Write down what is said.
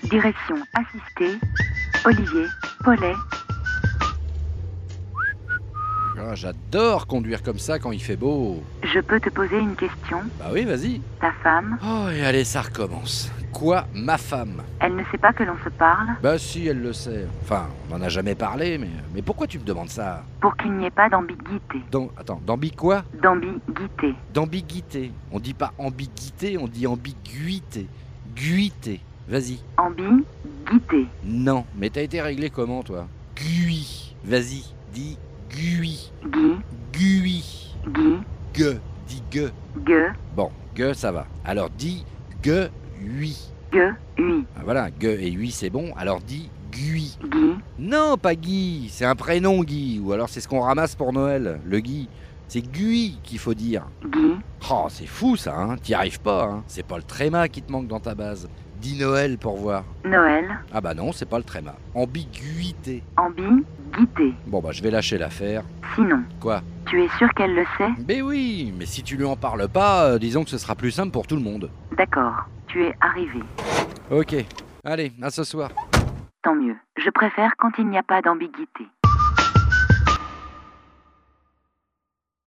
Direction assistée, Olivier, Paulet. Ah, j'adore conduire comme ça quand il fait beau. Je peux te poser une question? Bah oui, vas-y. Ta femme, Oh, et allez, ça recommence. Quoi, ma femme? elle ne sait pas que l'on se parle? Bah si, elle le sait. Enfin, on n'en a jamais parlé, mais pourquoi tu me demandes ça? Pour qu'il n'y ait pas d'ambiguïté. Attends, d'ambi quoi? D'ambiguïté. D'ambiguïté. On dit pas ambiguïté, on dit ambiguïté. Guité. Vas-y. Ambiguïté. Non, mais t'as été réglé comment, toi? Gui. Vas-y, dis gui. Guy, Gui. Guy, Gue. Dis gue. Gueux, Bon, gue, ça va. Alors dis gue, oui. Gueux, Ui, Ah, voilà, gue et oui, c'est bon. Alors dis Guy. Guy, Non, pas Guy, c'est un prénom Guy. Ou alors c'est ce qu'on ramasse pour Noël, le Guy. C'est Guy qu'il faut dire. Guy, Oh, c'est fou ça, hein. T'y arrives pas, hein. C'est pas le tréma qui te manque dans ta base. Dis Noël pour voir. Noël, Ah bah non, c'est pas le tréma. Ambiguïté. ambiguïté. Bon bah je vais lâcher l'affaire. Sinon, Quoi? tu es sûr qu'elle le sait? Mais oui, mais si tu lui en parles pas, disons que ce sera plus simple pour tout le monde. D'accord, tu es arrivé. Ok, allez, à ce soir. Tant mieux. Je préfère quand il n'y a pas d'ambiguïté.